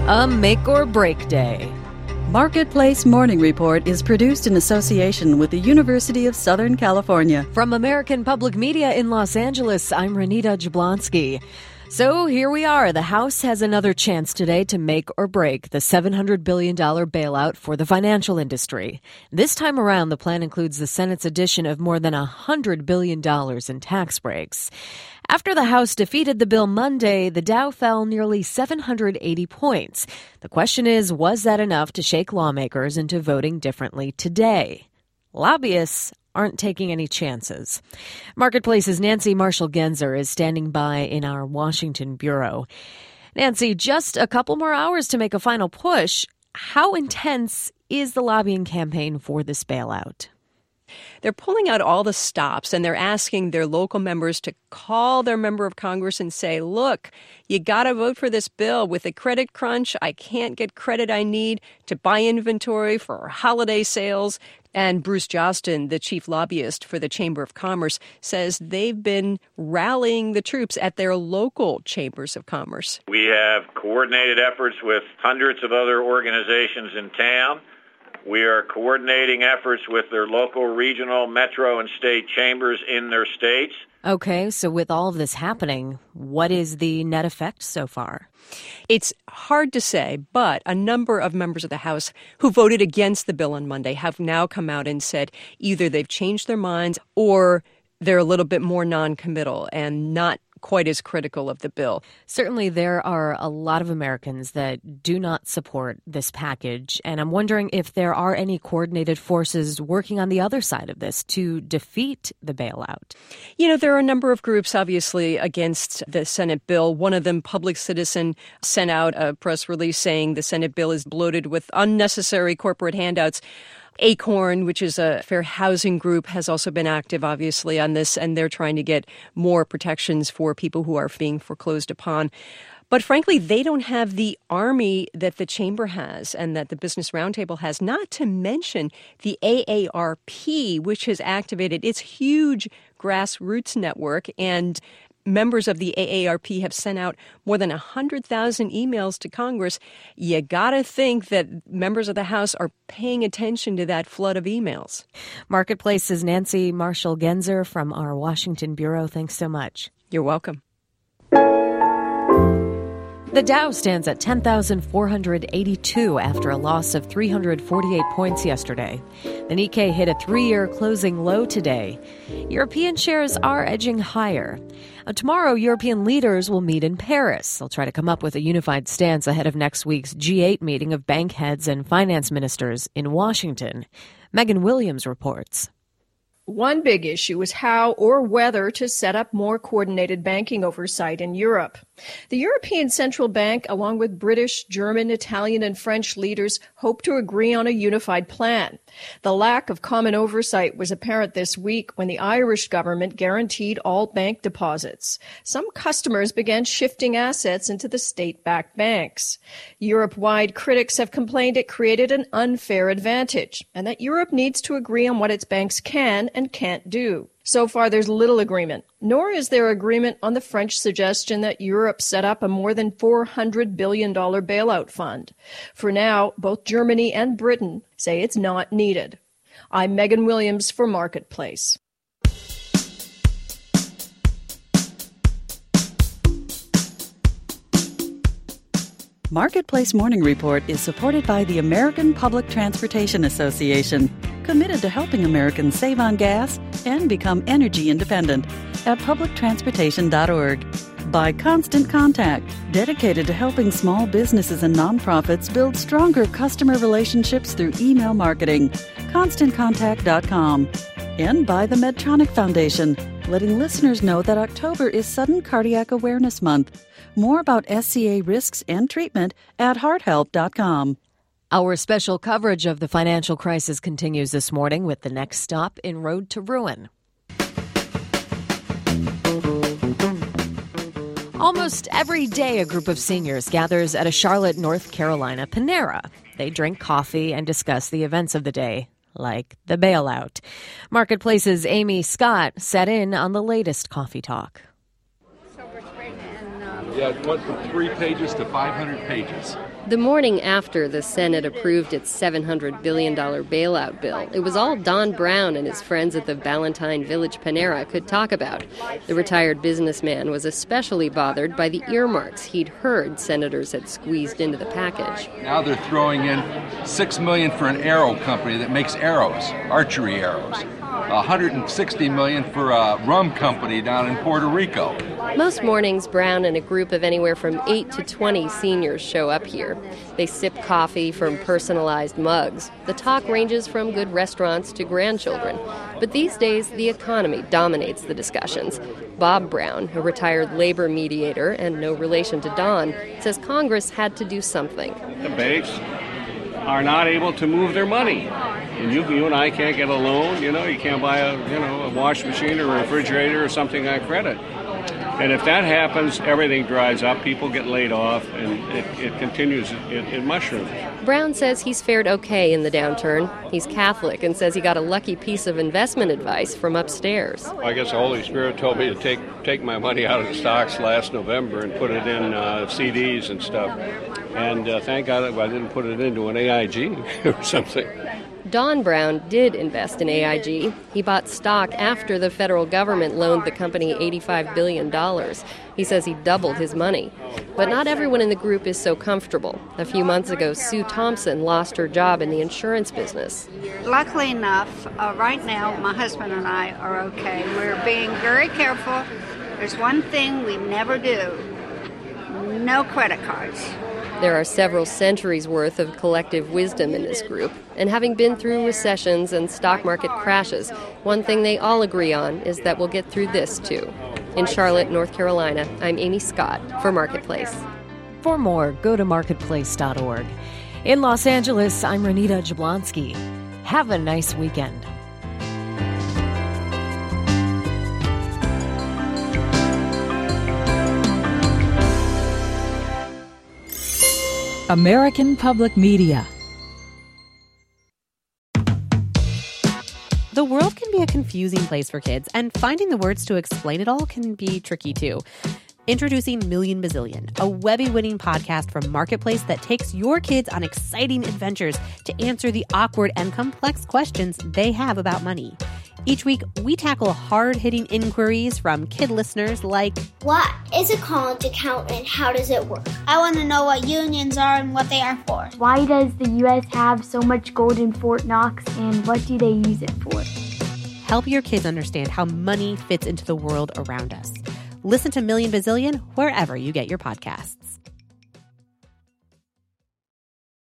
A make or break day. Marketplace Morning Report is produced in association with the University of Southern California. From American Public Media in Los Angeles, I'm Renita Jablonski. So here we are. The House has another chance today to make or break the $700 billion bailout for the financial industry. This time around, the plan includes the Senate's addition of more than $100 billion in tax breaks. After the House defeated the bill Monday, the Dow fell nearly 780 points. The question is, was that enough to shake lawmakers into voting differently today? Lobbyists aren't taking any chances. Marketplace's Nancy Marshall-Genzer is standing by in our Washington bureau. Nancy, just a couple more hours to make a final push. How intense is the lobbying campaign for this bailout? They're pulling out all the stops, and they're asking their local members to call their member of Congress and say, look, you got to vote for this bill. With a credit crunch, I can't get credit I need to buy inventory for holiday sales. And Bruce Jostin, the chief lobbyist for the Chamber of Commerce, says they've been rallying the troops at their local chambers of commerce. We have coordinated efforts with hundreds of other organizations in town. We are coordinating efforts with their local, regional, metro, and state chambers in their states. Okay, so with all of this happening, what is the net effect so far? It's hard to say, but a number of members of the House who voted against the bill on Monday have now come out and said either they've changed their minds or they're a little bit more non-committal and not quite as critical of the bill. Certainly, there are a lot of Americans that do not support this package, and I'm wondering if there are any coordinated forces working on the other side of this to defeat the bailout. You know, there are a number of groups, obviously, against the Senate bill. One of them, Public Citizen, sent out a press release saying the Senate bill is bloated with unnecessary corporate handouts. Acorn, which is a fair housing group, has also been active, obviously, on this, and they're trying to get more protections for people who are being foreclosed upon. But frankly, they don't have the army that the chamber has and that the Business Roundtable has, not to mention the AARP, which has activated its huge grassroots network, and members of the AARP have sent out more than 100,000 emails to Congress. You got to think that members of the House are paying attention to that flood of emails. Marketplace's Nancy Marshall-Genzer from our Washington bureau. Thanks so much. You're welcome. The Dow stands at 10,482 after a loss of 348 points yesterday. The Nikkei hit a 3-year closing low today. European shares are edging higher. Tomorrow, European leaders will meet in Paris. They'll try to come up with a unified stance ahead of next week's G8 meeting of bank heads and finance ministers in Washington. Megan Williams reports. One big issue is how or whether to set up more coordinated banking oversight in Europe. The European Central Bank, along with British, German, Italian, and French leaders, hope to agree on a unified plan. The lack of common oversight was apparent this week when the Irish government guaranteed all bank deposits. Some customers began shifting assets into the state-backed banks. Europe-wide critics have complained it created an unfair advantage and that Europe needs to agree on what its banks can and can't do. So far, there's little agreement, nor is there agreement on the French suggestion that Europe set up a more than $400 billion bailout fund. For now, both Germany and Britain say it's not needed. I'm Megan Williams for Marketplace. Marketplace Morning Report is supported by the American Public Transportation Association, committed to helping Americans save on gas and become energy independent at publictransportation.org. By Constant Contact, dedicated to helping small businesses and nonprofits build stronger customer relationships through email marketing. ConstantContact.com. And by the Medtronic Foundation, letting listeners know that October is Sudden Cardiac Awareness Month. More about SCA risks and treatment at hearthealth.com. Our special coverage of the financial crisis continues this morning with the next stop in Road to Ruin. Almost every day, a group of seniors gathers at a Charlotte, North Carolina Panera. They drink coffee and discuss the events of the day, like the bailout. Marketplace's Amy Scott sat in on the latest coffee talk. So we're straightening Yeah, it went from 3 pages to 500 pages. The morning after the Senate approved its $700 billion bailout bill, it was all Don Brown and his friends at the Valentine Village Panera could talk about. The retired businessman was especially bothered by the earmarks he'd heard senators had squeezed into the package. Now they're throwing in $6 million for an arrow company that makes arrows, archery arrows. $160 million for a rum company down in Puerto Rico. Most mornings, Brown and a group of anywhere from 8 to 20 seniors show up here. They sip coffee from personalized mugs. The talk ranges from good restaurants to grandchildren. But these days, the economy dominates the discussions. Bob Brown, a retired labor mediator and no relation to Don, says Congress had to do something. The banks are not able to move their money. And you and I can't get a loan, you can't buy a washing machine or a refrigerator or something on credit. And if that happens, everything dries up, people get laid off, and it continues, it mushrooms. Brown says he's fared okay in the downturn. He's Catholic and says he got a lucky piece of investment advice from upstairs. I guess the Holy Spirit told me to take my money out of the stocks last November and put it in CDs and stuff. And thank God I didn't put it into an AIG or something. Don Brown did invest in AIG. He bought stock after the federal government loaned the company $85 billion. He says he doubled his money. But not everyone in the group is so comfortable. A few months ago, Sue Thompson lost her job in the insurance business. Luckily enough, right now, my husband and I are okay. We're being very careful. There's one thing we never do. No credit cards. There are several centuries worth of collective wisdom in this group, and having been through recessions and stock market crashes, one thing they all agree on is that we'll get through this too. In Charlotte, North Carolina, I'm Amy Scott for Marketplace. For more, go to marketplace.org. In Los Angeles, I'm Renita Jablonski. Have a nice weekend. American Public Media. The world can be a confusing place for kids, and finding the words to explain it all can be tricky too. Introducing Million Bazillion, a Webby-winning podcast from Marketplace that takes your kids on exciting adventures to answer the awkward and complex questions they have about money. Each week, we tackle hard-hitting inquiries from kid listeners like, what is a college account and how does it work? I want to know what unions are and what they are for. Why does the U.S. have so much gold in Fort Knox and what do they use it for? Help your kids understand how money fits into the world around us. Listen to Million Bazillion wherever you get your podcasts.